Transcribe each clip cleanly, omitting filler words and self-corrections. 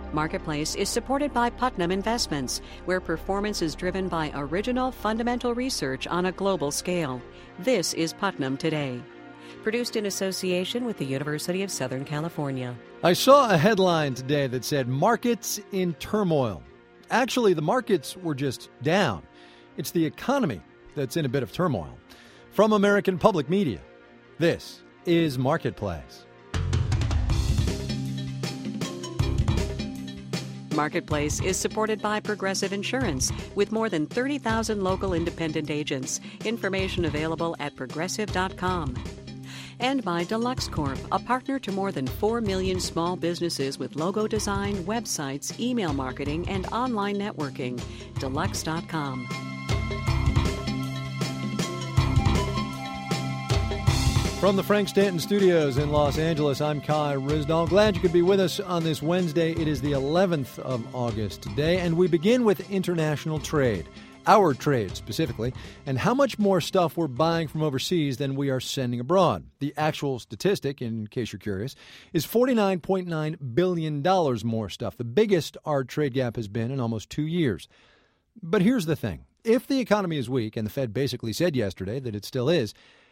Marketplace is supported by Putnam Investments, where performance is driven by original fundamental research on a global scale. This is Putnam Today. Produced in association with the University of Southern California. I saw a headline today that said, "Markets in turmoil." Actually, the markets were just down. It's the economy that's in a bit of turmoil. From American Public Media, this is Marketplace. Marketplace is supported by Progressive Insurance, with more than 30,000 local independent agents. Information available at progressive.com. And by Deluxe Corp, a partner to more than 4 million small businesses with logo design, websites, email marketing, and online networking. Deluxe.com. From the Frank Stanton Studios in Los Angeles, I'm Kai Ryssdal. Glad you could be with us on this Wednesday. It is the 11th of August today, and we begin with international trade. Our trade, specifically, and how much more stuff we're buying from overseas than we are sending abroad. The actual statistic, in case you're curious, is $49.9 billion more stuff, the biggest our trade gap has been in almost 2 years. But here's the thing. If the economy is weak, and the Fed basically said yesterday that it still is,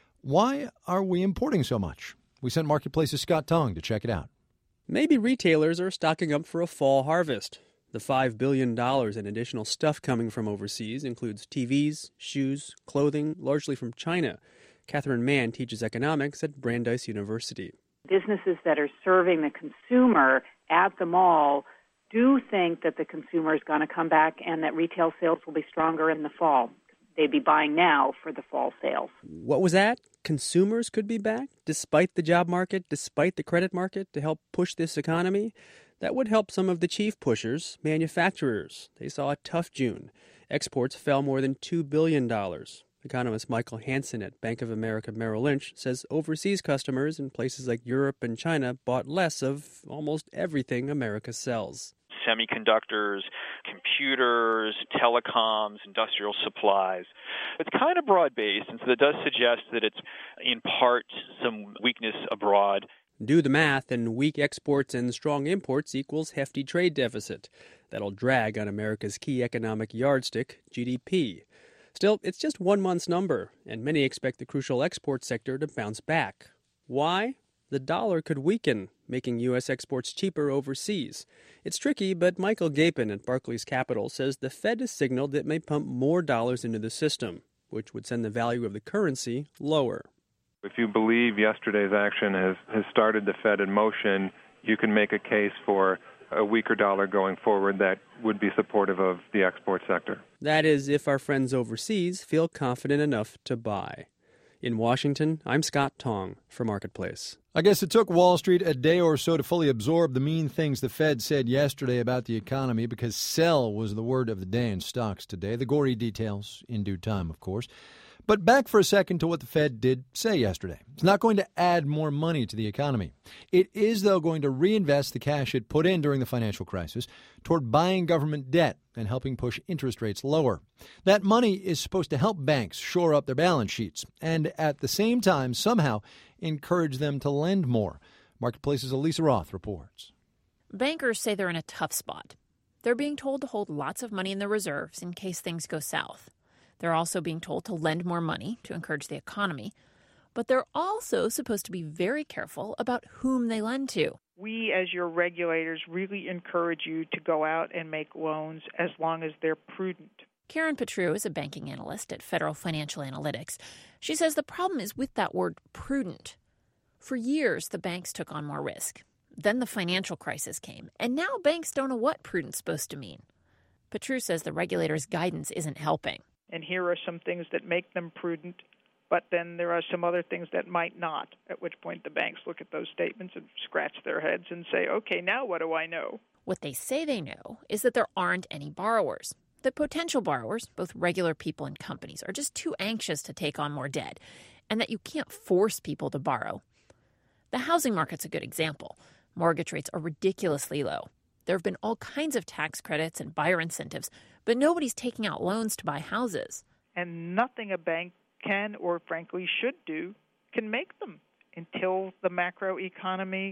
why are we importing so much? We sent Marketplace's Scott Tong to check it out. Maybe retailers are stocking up for a fall harvest. The $5 billion in additional stuff coming from overseas includes TVs, shoes, clothing, largely from China. Catherine Mann teaches economics at Brandeis University. Businesses that are serving the consumer at the mall do think that the consumer is going to come back and that retail sales will be stronger in the fall. They'd be buying now for the fall sales. What was that? Consumers could be back, despite the job market, despite the credit market, to help push this economy? That would help some of the chief pushers, manufacturers. They saw a tough June. Exports fell more than $2 billion. Economist Michael Hansen at Bank of America Merrill Lynch says overseas customers in places like Europe and China bought less of almost everything America sells. Semiconductors, computers, telecoms, industrial supplies. It's kind of broad-based, and so that does suggest that it's in part some weakness abroad. Do the math, and weak exports and strong imports equals hefty trade deficit. That'll drag on America's key economic yardstick, GDP. Still, it's just 1 month's number, and many expect the crucial export sector to bounce back. Why? The dollar could weaken, making U.S. exports cheaper overseas. It's tricky, but Michael Gapin at Barclays Capital says the Fed has signaled it may pump more dollars into the system, which would send the value of the currency lower. If you believe yesterday's action has started the Fed in motion, you can make a case for a weaker dollar going forward that would be supportive of the export sector. That is, if our friends overseas feel confident enough to buy. In Washington, I'm Scott Tong for Marketplace. I guess it took Wall Street a day or so to fully absorb the mean things the Fed said yesterday about the economy, because sell was the word of the day in stocks today. The gory details in due time, of course. But back for a second to what the Fed did say yesterday. It's not going to add more money to the economy. It is, though, going to reinvest the cash it put in during the financial crisis toward buying government debt and helping push interest rates lower. That money is supposed to help banks shore up their balance sheets and at the same time somehow encourage them to lend more. Marketplace's Elisa Roth reports. Bankers say they're in a tough spot. They're being told to hold lots of money in their reserves in case things go south. They're also being told to lend more money to encourage the economy. But they're also supposed to be very careful about whom they lend to. We, as your regulators, really encourage you to go out and make loans as long as they're prudent. Karen Petru is a banking analyst at Federal Financial Analytics. She says the problem is with that word prudent. For years, the banks took on more risk. Then the financial crisis came, and now banks don't know what prudent's supposed to mean. Petru says the regulator's guidance isn't helping. And here are some things that make them prudent, but then there are some other things that might not, at which point the banks look at those statements and scratch their heads and say, okay, now what do I know? What they say they know is that there aren't any borrowers. That potential borrowers, both regular people and companies, are just too anxious to take on more debt, and that you can't force people to borrow. The housing market's a good example. Mortgage rates are ridiculously low. There have been all kinds of tax credits and buyer incentives, but nobody's taking out loans to buy houses. And nothing a bank can or frankly should do can make them until the macroeconomy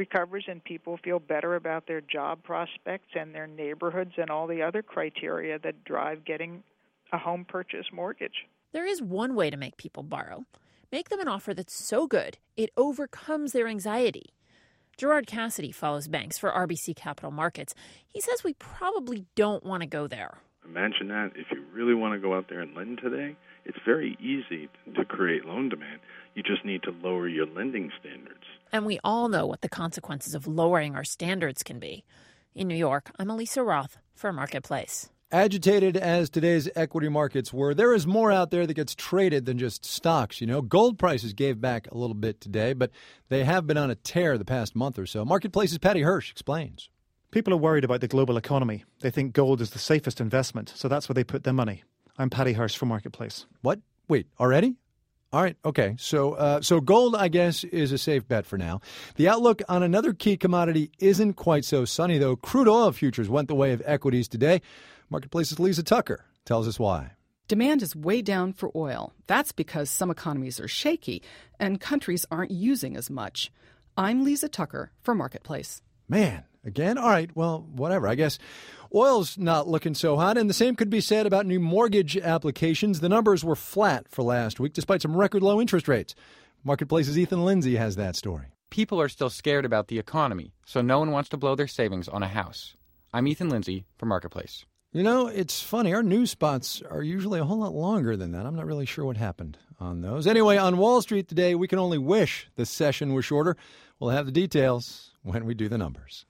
recovers and people feel better about their job prospects and their neighborhoods and all the other criteria that drive getting a home purchase mortgage. There is one way to make people borrow. Make them an offer that's so good it overcomes their anxiety. Gerard Cassidy follows banks for RBC Capital Markets. He says we probably don't want to go there. Imagine that. If you really want to go out there and lend today, it's very easy to create loan demand. You just need to lower your lending standards. And we all know what the consequences of lowering our standards can be. In New York, I'm Elisa Roth for Marketplace. Agitated as today's equity markets were, there is more out there that gets traded than just stocks. Gold prices gave back a little bit today, but they have been on a tear the past month or so. Marketplace's Patty Hirsch explains. People are worried about the global economy. They think gold is the safest investment, so that's where they put their money. I'm Patty Hirsch for Marketplace. What? Wait, already? All right, okay. So gold, I guess, is a safe bet for now. The outlook on another key commodity isn't quite so sunny, though. Crude oil futures went the way of equities today. Marketplace's Lisa Tucker tells us why. Demand is way down for oil. That's because some economies are shaky and countries aren't using as much. I'm Lisa Tucker for Marketplace. Man, again? All right, well, whatever. I guess oil's not looking so hot, and the same could be said about new mortgage applications. The numbers were flat for last week, despite some record low interest rates. Marketplace's Ethan Lindsay has that story. People are still scared about the economy, so no one wants to blow their savings on a house. I'm Ethan Lindsay for Marketplace. It's funny. Our news spots are usually a whole lot longer than that. I'm not really sure what happened on those. Anyway, on Wall Street today, we can only wish the session was shorter. We'll have the details when we do the numbers.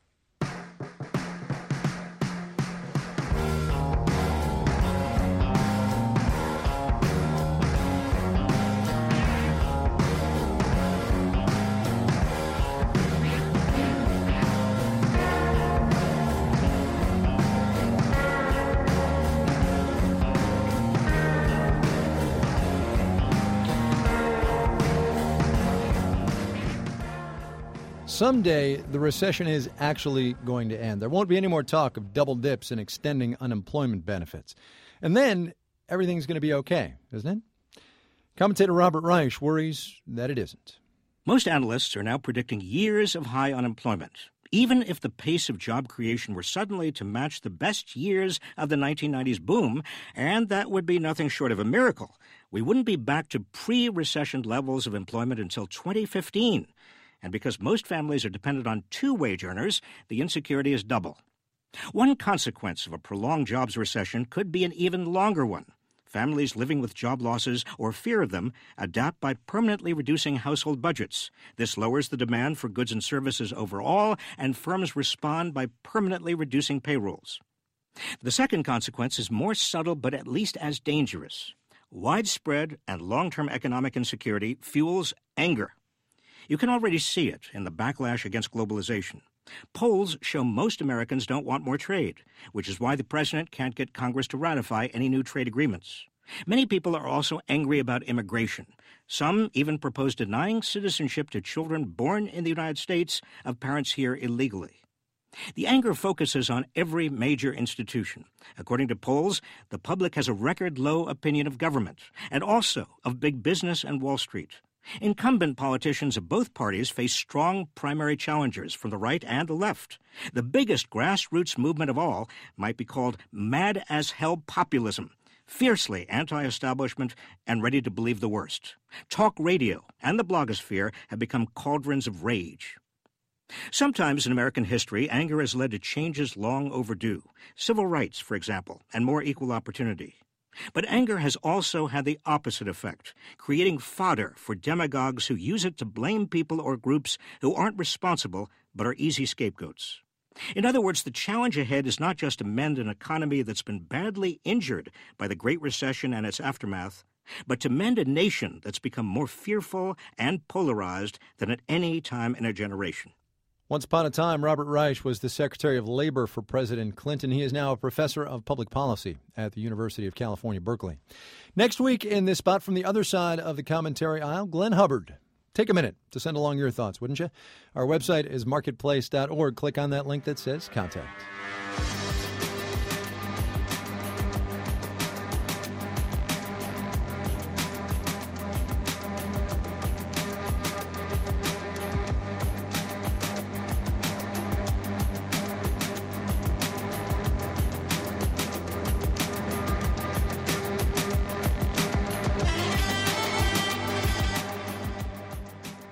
Someday, the recession is actually going to end. There won't be any more talk of double dips and extending unemployment benefits. And then everything's going to be okay, isn't it? Commentator Robert Reich worries that it isn't. Most analysts are now predicting years of high unemployment, even if the pace of job creation were suddenly to match the best years of the 1990s boom, and that would be nothing short of a miracle. We wouldn't be back to pre-recession levels of employment until 2015. And because most families are dependent on two wage earners, the insecurity is double. One consequence of a prolonged jobs recession could be an even longer one. Families living with job losses or fear of them adapt by permanently reducing household budgets. This lowers the demand for goods and services overall, and firms respond by permanently reducing payrolls. The second consequence is more subtle but at least as dangerous. Widespread and long-term economic insecurity fuels anger. You can already see it in the backlash against globalization. Polls show most Americans don't want more trade, which is why the president can't get Congress to ratify any new trade agreements. Many people are also angry about immigration. Some even propose denying citizenship to children born in the United States of parents here illegally. The anger focuses on every major institution. According to polls, the public has a record low opinion of government and also of big business and Wall Street. Incumbent politicians of both parties face strong primary challengers from the right and the left. The biggest grassroots movement of all might be called mad-as-hell populism, fiercely anti-establishment and ready to believe the worst. Talk radio and the blogosphere have become cauldrons of rage. Sometimes in American history, anger has led to changes long overdue. Civil rights, for example, and more equal opportunity. But anger has also had the opposite effect, creating fodder for demagogues who use it to blame people or groups who aren't responsible but are easy scapegoats. In other words, the challenge ahead is not just to mend an economy that's been badly injured by the Great Recession and its aftermath, but to mend a nation that's become more fearful and polarized than at any time in a generation. Once upon a time, Robert Reich was the Secretary of Labor for President Clinton. He is now a professor of public policy at the University of California, Berkeley. Next week, in this spot from the other side of the commentary aisle, Glenn Hubbard. Take a minute to send along your thoughts, wouldn't you? Our website is marketplace.org. Click on that link that says Contact.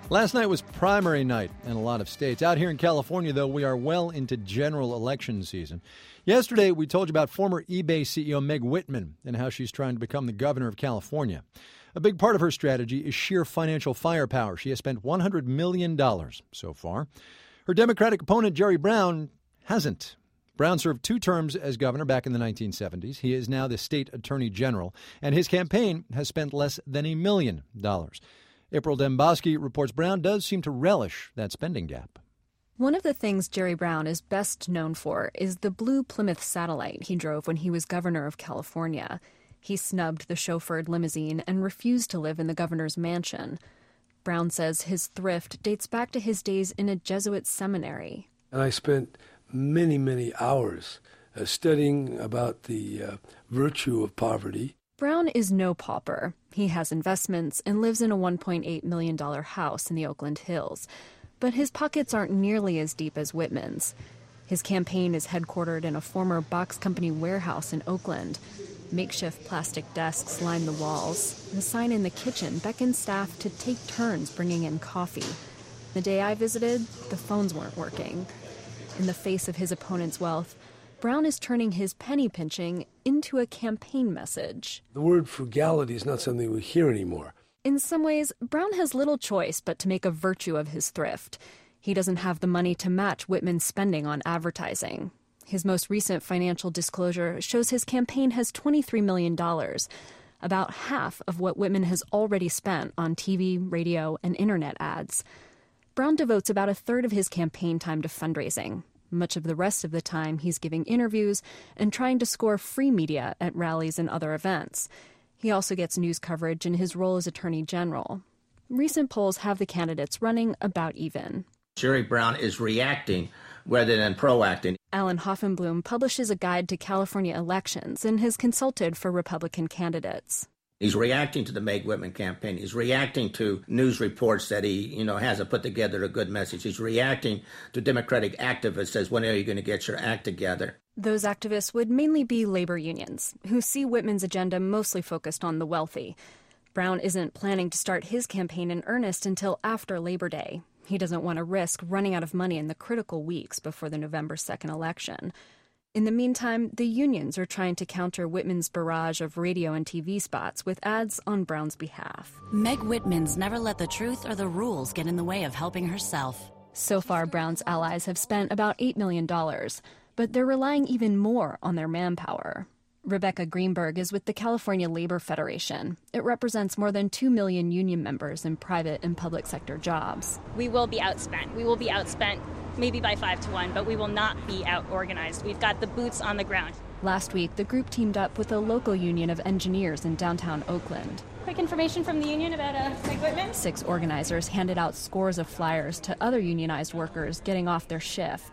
Last night was primary night in a lot of states. Out here in California, though, we are well into general election season. Yesterday, we told you about former eBay CEO Meg Whitman and how she's trying to become the governor of California. A big part of her strategy is sheer financial firepower. She has spent $100 million so far. Her Democratic opponent, Jerry Brown, hasn't. Brown served 2 terms as governor back in the 1970s. He is now the state attorney general, and his campaign has spent less than $1 million. April Dembosky reports Brown does seem to relish that spending gap. One of the things Jerry Brown is best known for is the blue Plymouth Satellite he drove when he was governor of California. He snubbed the chauffeured limousine and refused to live in the governor's mansion. Brown says his thrift dates back to his days in a Jesuit seminary. And I spent many, many hours studying about the virtue of poverty. Brown is no pauper. He has investments and lives in a $1.8 million house in the Oakland Hills. But his pockets aren't nearly as deep as Whitman's. His campaign is headquartered in a former box company warehouse in Oakland. Makeshift plastic desks line the walls. The sign in the kitchen beckons staff to take turns bringing in coffee. The day I visited, the phones weren't working. In the face of his opponent's wealth, Brown is turning his penny pinching into a campaign message. The word frugality is not something we hear anymore. In some ways, Brown has little choice but to make a virtue of his thrift. He doesn't have the money to match Whitman's spending on advertising. His most recent financial disclosure shows his campaign has $23 million, about half of what Whitman has already spent on TV, radio, and internet ads. Brown devotes about a third of his campaign time to fundraising. Much of the rest of the time, he's giving interviews and trying to score free media at rallies and other events. He also gets news coverage in his role as Attorney General. Recent polls have the candidates running about even. Jerry Brown is reacting rather than proacting. Alan Hoffenblum publishes a guide to California elections and has consulted for Republican candidates. He's reacting to the Meg Whitman campaign. He's reacting to news reports that he, hasn't put together a good message. He's reacting to Democratic activists says, when are you going to get your act together? Those activists would mainly be labor unions, who see Whitman's agenda mostly focused on the wealthy. Brown isn't planning to start his campaign in earnest until after Labor Day. He doesn't want to risk running out of money in the critical weeks before the November 2nd election. In the meantime, the unions are trying to counter Whitman's barrage of radio and TV spots with ads on Brown's behalf. Meg Whitman's never let the truth or the rules get in the way of helping herself. So far, Brown's allies have spent about $8 million, but they're relying even more on their manpower. Rebecca Greenberg is with the California Labor Federation. It represents more than 2 million union members in private and public sector jobs. We will be outspent. We will be outspent maybe by 5-1, but we will not be out-organized. We've got the boots on the ground. Last week, the group teamed up with a local union of engineers in downtown Oakland. Quick information from the union about Meg Whitman. 6 organizers handed out scores of flyers to other unionized workers getting off their shift.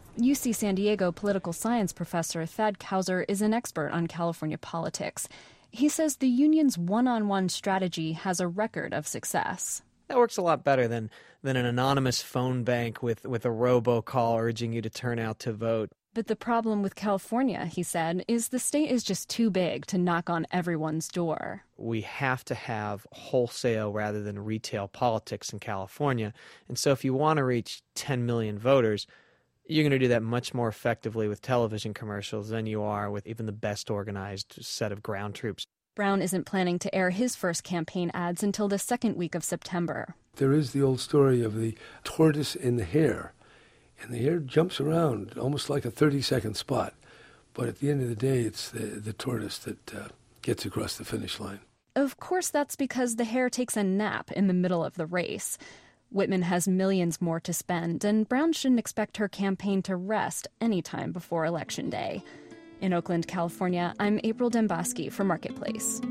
UC San Diego political science professor Thad Kauser is an expert on California politics. He says the union's one-on-one strategy has a record of success. That works a lot better than an anonymous phone bank with a robocall urging you to turn out to vote. But the problem with California, he said, is the state is just too big to knock on everyone's door. We have to have wholesale rather than retail politics in California. And so if you want to reach 10 million voters, you're going to do that much more effectively with television commercials than you are with even the best organized set of ground troops. Brown isn't planning to air his first campaign ads until the second week of September. There is the old story of the tortoise and the hare. And the hare jumps around almost like a 30-second spot. But at the end of the day, it's the tortoise that gets across the finish line. Of course, that's because the hare takes a nap in the middle of the race. Whitman has millions more to spend, and Brown shouldn't expect her campaign to rest anytime before Election Day. In Oakland, California, I'm April Dembosky for Marketplace.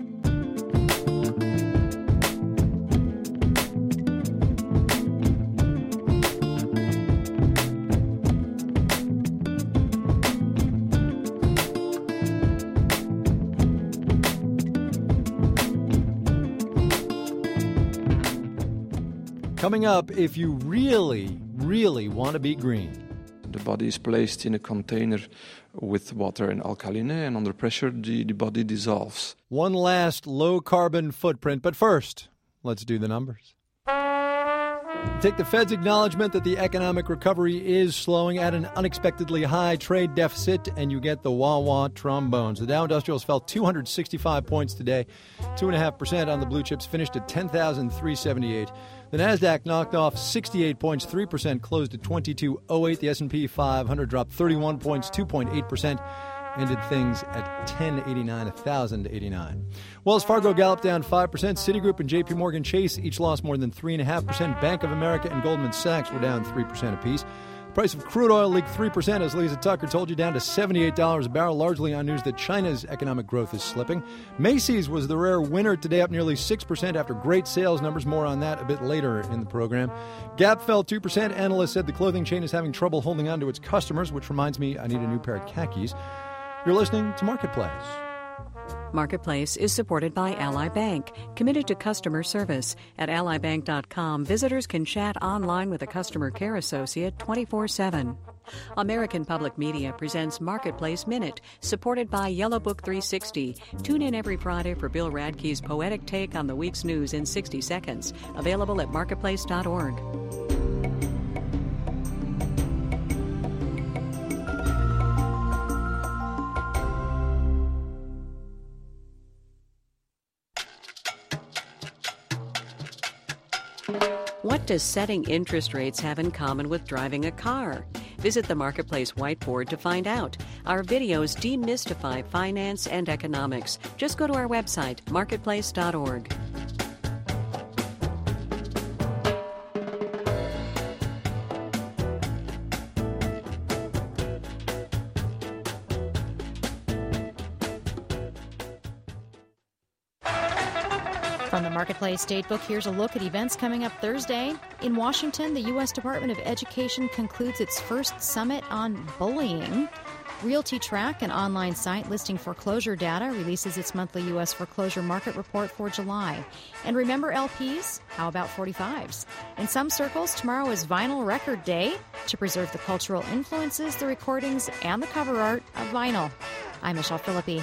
Coming up, if you really, really want to be green. The body is placed in a container with water and alkaline, and under pressure, the body dissolves. One last low-carbon footprint, but first, let's do the numbers. Take the Fed's acknowledgement that the economic recovery is slowing at an unexpectedly high trade deficit, and you get the wah-wah trombones. The Dow Industrials fell 265 points today, 2.5% on the blue chips, finished at 10,378. The Nasdaq knocked off 68 points, 3%, closed at 2208. The S&P 500 dropped 31 points, 2.8%. Ended things at 1089, 1,089. Wells Fargo galloped down 5%. Citigroup and J.P. Morgan Chase each lost more than 3.5%. Bank of America and Goldman Sachs were down 3% apiece. The price of crude oil leaked 3%, as Lisa Tucker told you, down to $78 a barrel, largely on news that China's economic growth is slipping. Macy's was the rare winner today, up nearly 6% after great sales numbers. More on that a bit later in the program. Gap fell 2%. Analysts said the clothing chain is having trouble holding on to its customers, which reminds me I need a new pair of khakis. You're listening to Marketplace. Marketplace is supported by Ally Bank, committed to customer service. At allybank.com, visitors can chat online with a customer care associate 24/7. American Public Media presents Marketplace Minute, supported by Yellow Book 360. Tune in every Friday for Bill Radke's poetic take on the week's news in 60 seconds. Available at marketplace.org. What does setting interest rates have in common with driving a car? Visit the Marketplace whiteboard to find out. Our videos demystify finance and economics. Just go to our website, marketplace.org. From the Marketplace Datebook, here's a look at events coming up Thursday. In Washington, the U.S. Department of Education concludes its first summit on bullying. RealtyTrack, an online site listing foreclosure data, releases its monthly U.S. foreclosure market report for July. And remember LPs? How about 45s? In some circles, tomorrow is Vinyl Record Day to preserve the cultural influences, the recordings, and the cover art of vinyl. I'm Michelle Philippi.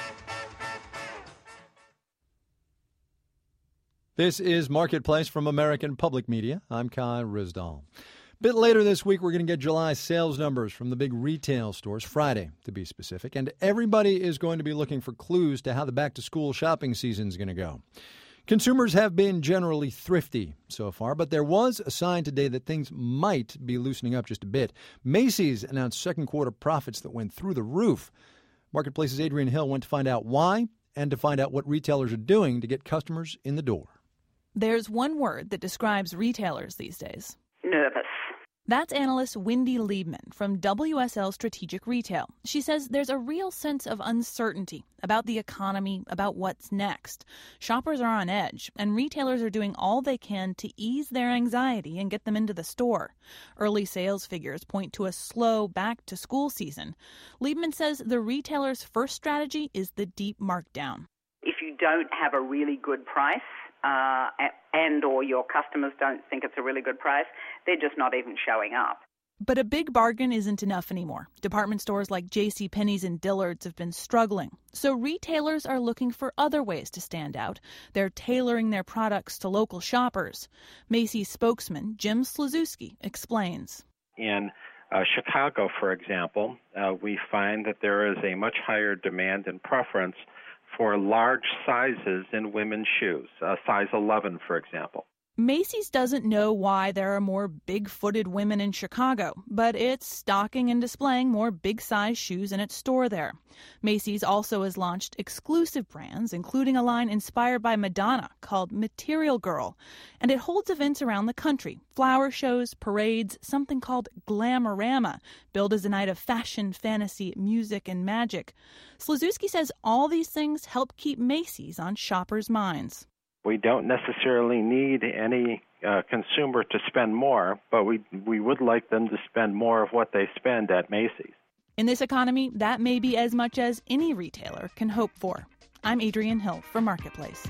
This is Marketplace from American Public Media. I'm Kai Ryssdal. A bit later this week, we're going to get July sales numbers from the big retail stores, Friday to be specific, and everybody is going to be looking for clues to how the back-to-school shopping season is going to go. Consumers have been generally thrifty so far, but there was a sign today that things might be loosening up just a bit. Macy's announced second-quarter profits that went through the roof. Marketplace's Adrian Hill went to find out why and to find out what retailers are doing to get customers in the door. There's one word that describes retailers these days. Nervous. That's analyst Wendy Liebman from WSL Strategic Retail. She says there's a real sense of uncertainty about the economy, about what's next. Shoppers are on edge, and retailers are doing all they can to ease their anxiety and get them into the store. Early sales figures point to a slow back-to-school season. Liebman says the retailer's first strategy is the deep markdown. If you don't have a really good price, and or your customers don't think it's a really good price, they're just not even showing up. But a big bargain isn't enough anymore. Department stores like JCPenney's and Dillard's have been struggling. So retailers are looking for other ways to stand out. They're tailoring their products to local shoppers. Macy's spokesman Jim Slazewski explains. In Chicago, for example, we find that there is a much higher demand and preference for large sizes in women's shoes, size 11, for example. Macy's doesn't know why there are more big-footed women in Chicago, but it's stocking and displaying more big-size shoes in its store there. Macy's also has launched exclusive brands, including a line inspired by Madonna called Material Girl, and it holds events around the country, flower shows, parades, something called Glamorama, billed as a night of fashion, fantasy, music, and magic. Slazewski says all these things help keep Macy's on shoppers' minds. We don't necessarily need any consumer to spend more, but we would like them to spend more of what they spend at Macy's. In this economy, that may be as much as any retailer can hope for. I'm Adrian Hill for Marketplace.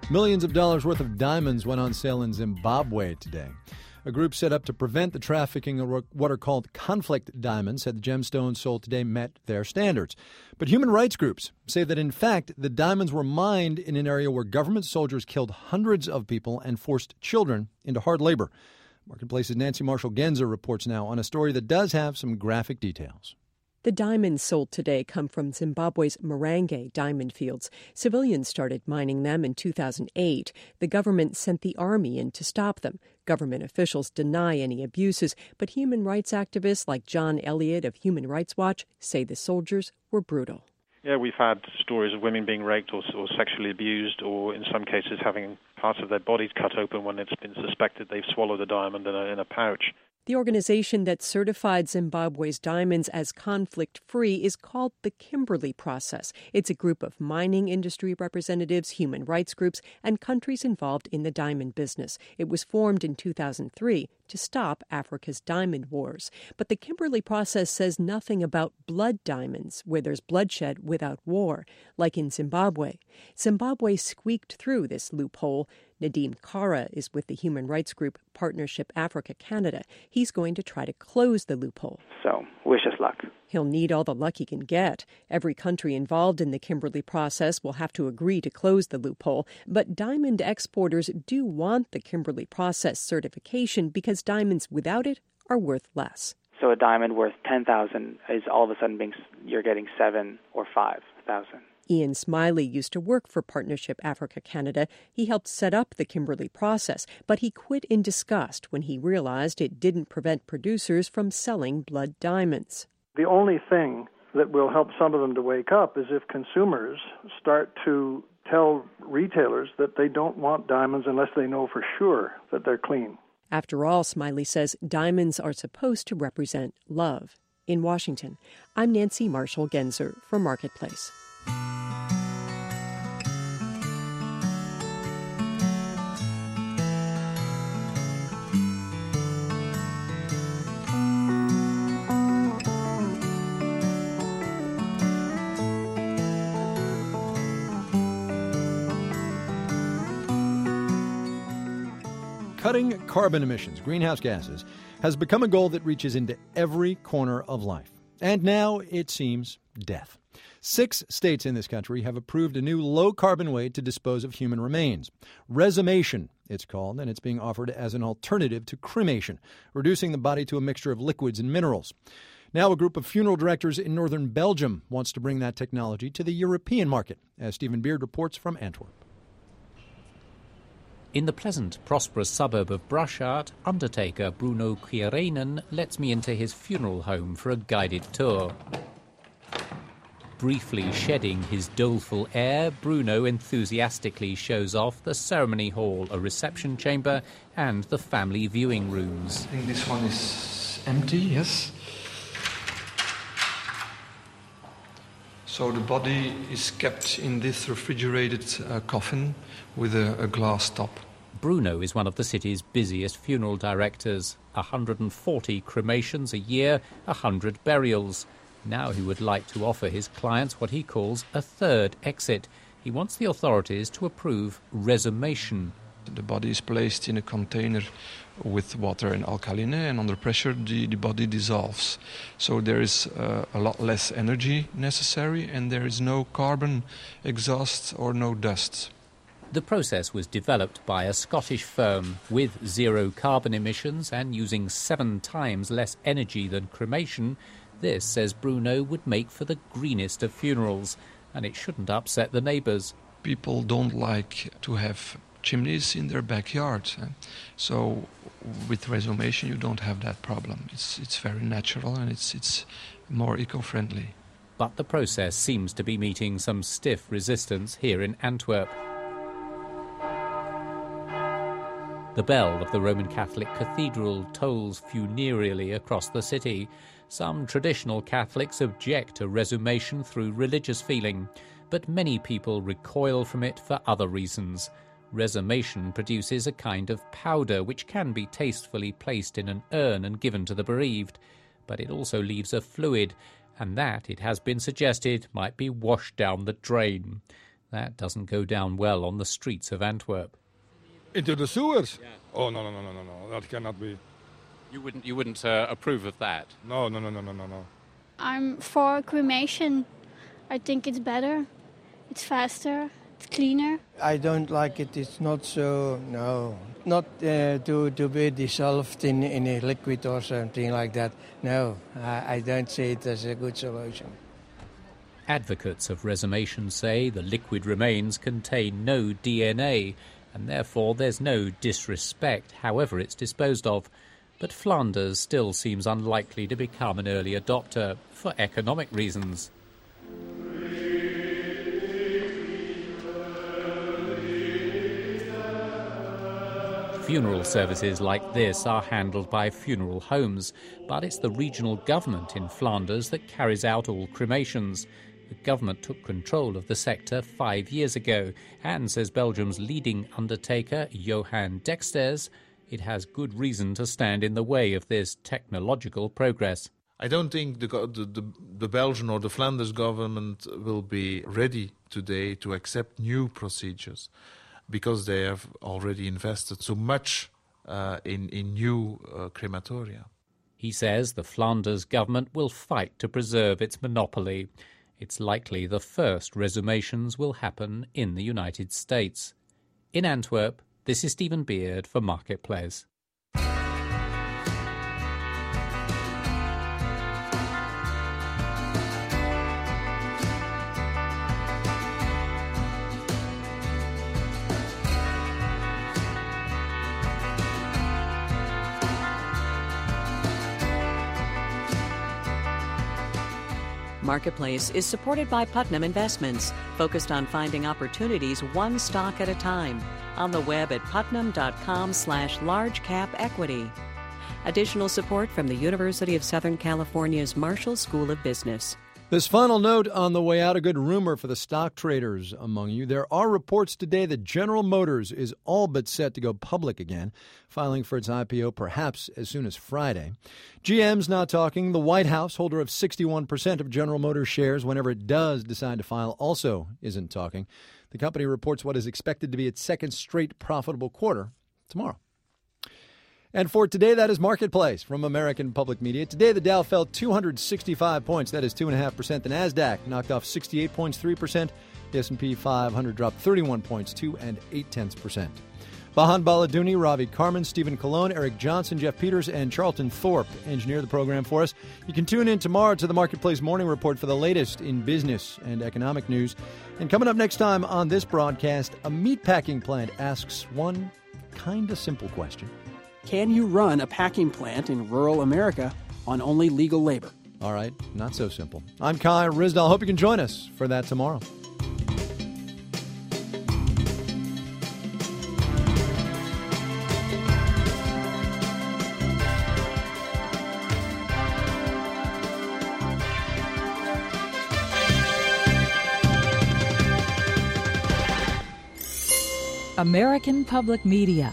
Millions of dollars worth of diamonds went on sale in Zimbabwe today. A group set up to prevent the trafficking of what are called conflict diamonds said the gemstones sold today met their standards. But human rights groups say that, in fact, the diamonds were mined in an area where government soldiers killed hundreds of people and forced children into hard labor. Marketplace's Nancy Marshall-Genzer reports now on a story that does have some graphic details. The diamonds sold today come from Zimbabwe's Marange diamond fields. Civilians started mining them in 2008. The government sent the army in to stop them. Government officials deny any abuses, but human rights activists like John Elliott of Human Rights Watch say the soldiers were brutal. Yeah, we've had stories of women being raped or sexually abused, or in some cases having parts of their bodies cut open when it's been suspected they've swallowed a diamond in a pouch. The organization that certified Zimbabwe's diamonds as conflict-free is called the Kimberley Process. It's a group of mining industry representatives, human rights groups, and countries involved in the diamond business. It was formed in 2003 to stop Africa's diamond wars. But the Kimberley Process says nothing about blood diamonds, where there's bloodshed without war, like in Zimbabwe. Zimbabwe squeaked through this loophole. Nadim Kara is with the human rights group Partnership Africa Canada. He's going to try to close the loophole. So, wish us luck. He'll need all the luck he can get. Every country involved in the Kimberley Process will have to agree to close the loophole. But diamond exporters do want the Kimberley Process certification because diamonds without it are worth less. So a diamond worth $10,000 is all of a sudden you're getting $7,000 or $5,000. Ian Smiley used to work for Partnership Africa Canada. He helped set up the Kimberley Process, but he quit in disgust when he realized it didn't prevent producers from selling blood diamonds. The only thing that will help some of them to wake up is if consumers start to tell retailers that they don't want diamonds unless they know for sure that they're clean. After all, Smiley says, diamonds are supposed to represent love. In Washington, I'm Nancy Marshall-Genzer for Marketplace. Cutting carbon emissions, greenhouse gases, has become a goal that reaches into every corner of life. And now, it seems, death. 6 states in this country have approved a new low-carbon way to dispose of human remains. Resumation, it's called, and it's being offered as an alternative to cremation, reducing the body to a mixture of liquids and minerals. Now a group of funeral directors in northern Belgium wants to bring that technology to the European market, as Stephen Beard reports from Antwerp. In the pleasant, prosperous suburb of Brasschaat, undertaker Bruno Quirenen lets me into his funeral home for a guided tour. Briefly shedding his doleful air, Bruno enthusiastically shows off the ceremony hall, a reception chamber, and the family viewing rooms. I think this one is empty, yes. So the body is kept in this refrigerated coffin with a glass top. Bruno is one of the city's busiest funeral directors. 140 cremations a year, 100 burials. Now he would like to offer his clients what he calls a third exit. He wants the authorities to approve resumation. The body is placed in a container with water and alkaline, and under pressure the body dissolves. So there is a lot less energy necessary, and there is no carbon exhaust or no dust. The process was developed by a Scottish firm with 0 carbon emissions and using 7 times less energy than cremation. This, says Bruno, would make for the greenest of funerals, and it shouldn't upset the neighbours. People don't like to have chimneys in their backyard. So with resumation you don't have that problem. It's very natural and it's more eco-friendly. But the process seems to be meeting some stiff resistance here in Antwerp. The bell of the Roman Catholic Cathedral tolls funereally across the city. Some traditional Catholics object to resumation through religious feeling, but many people recoil from it for other reasons. Resumation produces a kind of powder which can be tastefully placed in an urn and given to the bereaved, but it also leaves a fluid, and that, it has been suggested, might be washed down the drain. That doesn't go down well on the streets of Antwerp. Into the sewers? Yeah. Oh, no, that cannot be. You wouldn't approve of that? No. I'm for cremation. I think it's better, it's faster, it's cleaner. I don't like it. It's not so, no. Not to be dissolved in a liquid or something like that. No, I don't see it as a good solution. Advocates of resumation say the liquid remains contain no DNA, and therefore there's no disrespect, however it's disposed of. But Flanders still seems unlikely to become an early adopter, for economic reasons. Funeral services like this are handled by funeral homes, but it's the regional government in Flanders that carries out all cremations. The government took control of the sector 5 years ago, and, says Belgium's leading undertaker, Johan Deksters, it has good reason to stand in the way of this technological progress. I don't think the Belgian or the Flanders government will be ready today to accept new procedures, because they have already invested so much in new crematoria. He says the Flanders government will fight to preserve its monopoly. It's likely the first resumations will happen in the United States. In Antwerp, this is Stephen Beard for Marketplace. Marketplace is supported by Putnam Investments, focused on finding opportunities one stock at a time. On the web at putnam.com/largecapequity. Additional support from the University of Southern California's Marshall School of Business. This final note on the way out, a good rumor for the stock traders among you. There are reports today that General Motors is all but set to go public again, filing for its IPO perhaps as soon as Friday. GM's not talking. The White House, holder of 61% of General Motors shares whenever it does decide to file, also isn't talking. The company reports what is expected to be its second straight profitable quarter tomorrow. And for today, that is Marketplace from American Public Media. Today, the Dow fell 265 points. That is 2.5%. The NASDAQ knocked off 68 points, 3%. The S&P 500 dropped 31 points, 2.8%. Bahan Baladuni, Ravi Carmen, Stephen Colon, Eric Johnson, Jeff Peters, and Charlton Thorpe engineer the program for us. You can tune in tomorrow to the Marketplace Morning Report for the latest in business and economic news. And coming up next time on this broadcast, a meatpacking plant asks one kind of simple question. Can you run a packing plant in rural America on only legal labor? All right, not so simple. I'm Kai Ryssdal. Hope you can join us for that tomorrow. American Public Media.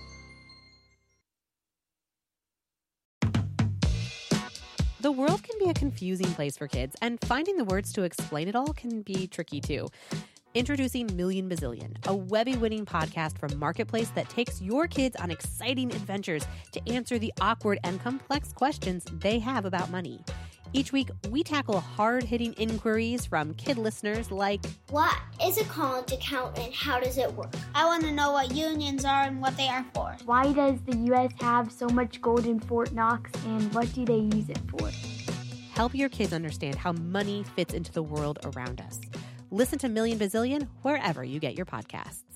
The world can be a confusing place for kids, and finding the words to explain it all can be tricky too. Introducing Million Bazillion, a Webby-winning podcast from Marketplace that takes your kids on exciting adventures to answer the awkward and complex questions they have about money. Each week, we tackle hard-hitting inquiries from kid listeners like, what is a college account and how does it work? I want to know what unions are and what they are for. Why does the U.S. have so much gold in Fort Knox and what do they use it for? Help your kids understand how money fits into the world around us. Listen to Million Bazillion wherever you get your podcasts.